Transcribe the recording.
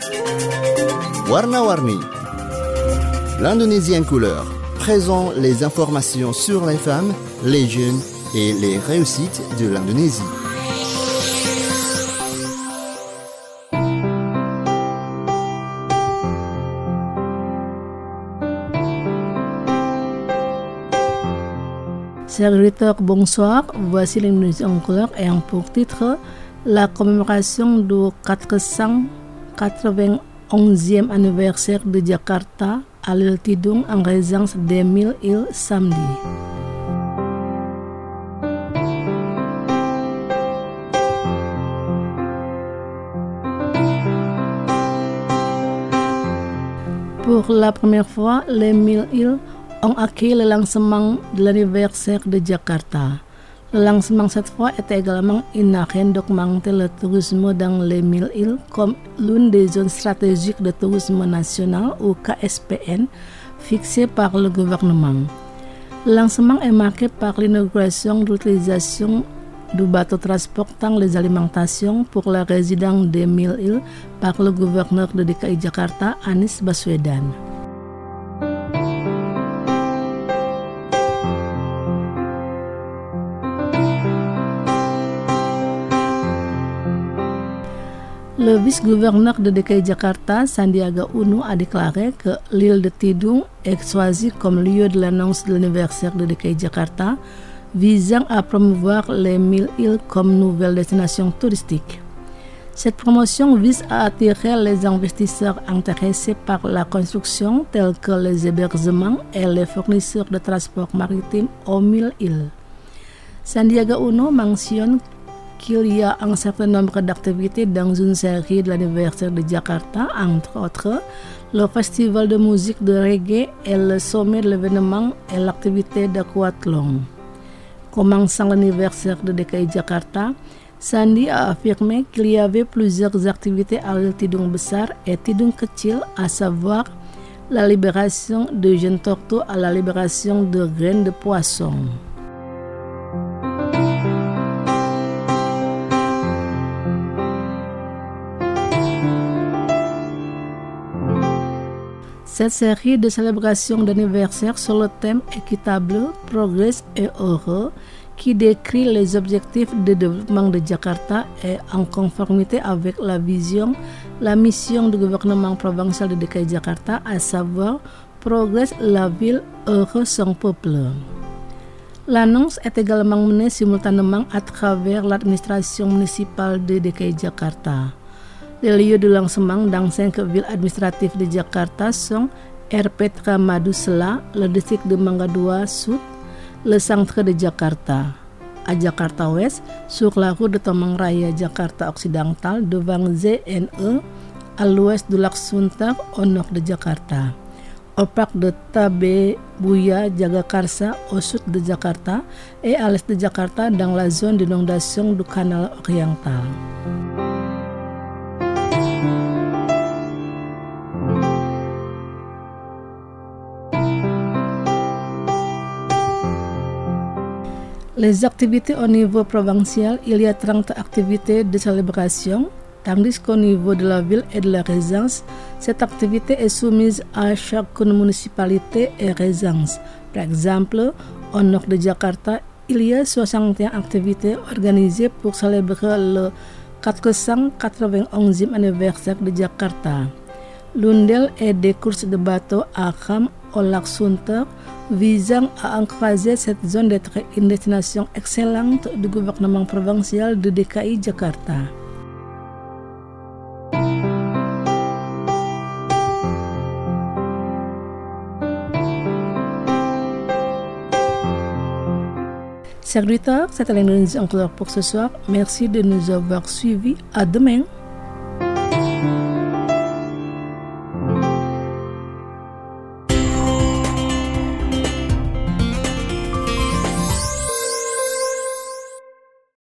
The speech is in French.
Warna-Warni, l'Indonésie en couleur, présente les informations sur les femmes, les jeunes et les réussites de l'Indonésie. Chers auditeurs, bonsoir. Voici l'Indonésie en couleur ayant pour titre la commémoration du 491e anniversaire de Jakarta à l'île Tidung en résidence des 1000 îles samedi. Pour la première fois, les 1000 îles ont accueilli le lancement de l'anniversaire de Jakarta. Le lancement cette fois est également une arène documenter le tourisme dans les 1000 îles comme l'une des zones stratégiques de tourisme national ou KSPN fixée par le gouvernement. Le lancement est marqué par l'inauguration de l'utilisation du bateau transportant les alimentations pour les résidents des 1000 îles par le gouverneur de DKI Jakarta, Anies Baswedan. Le vice-gouverneur de DKI Jakarta, Sandiaga Uno, a déclaré que l'île de Tidung est choisie comme lieu de l'annonce de l'anniversaire de DKI Jakarta, visant à promouvoir les 1000 îles comme nouvelle destination touristique. Cette promotion vise à attirer les investisseurs intéressés par la construction tels que les hébergements et les fournisseurs de transport maritime aux 1000 îles. Sandiaga Uno mentionne qu'il y a un certain nombre d'activités dans une série de l'anniversaire de Jakarta, entre autres le festival de musique de reggae et le sommet de l'événement et l'activité d'aquathlon. Commençant l'anniversaire de DKI Jakarta, Sandi a affirmé qu'il y avait plusieurs activités à l'île Tidung Besar et Tidung Kecil, à savoir la libération de jeunes tortues à la libération de graines de poisson. Cette série de célébrations d'anniversaire sur le thème équitable, progrès et heureux, qui décrit les objectifs de développement de Jakarta est en conformité avec la vision, la mission du gouvernement provincial de DKI Jakarta, à savoir progrès la ville, heureux son peuple. L'annonce est également menée simultanément à travers l'administration municipale de DKI Jakarta. Les lieux de lancement dans 5 villes administratives de Jakarta sont Erpetra Madusela, le district de Mangga Sud, le centre de Jakarta. À Jakarta Ouest, sur la route de Tomang Raya Jakarta Occidental devant ZNE, à l'ouest de Lac Sunter au nord de Jakarta. Au parc de Tabebuya Jagakarsa au sud de Jakarta et à l'est de Jakarta dans la zone d'inondation du canal oriental. Les activités au niveau provincial, il y a 30 activités de célébration, tandis qu'au niveau de la ville et de la résidence, cette activité est soumise à chaque municipalité et résidence. Par exemple, au nord de Jakarta, il y a 61 activités organisées pour célébrer le 491e anniversaire de Jakarta. L'une d'elles est des courses de bateaux à rame au lac Sunter, visant à encourager cette zone d'être une destination excellente du gouvernement provincial de DKI Jakarta. Chers auditeurs, c'était l'Indonésie en couleur pour ce soir. Merci de nous avoir suivis. À demain.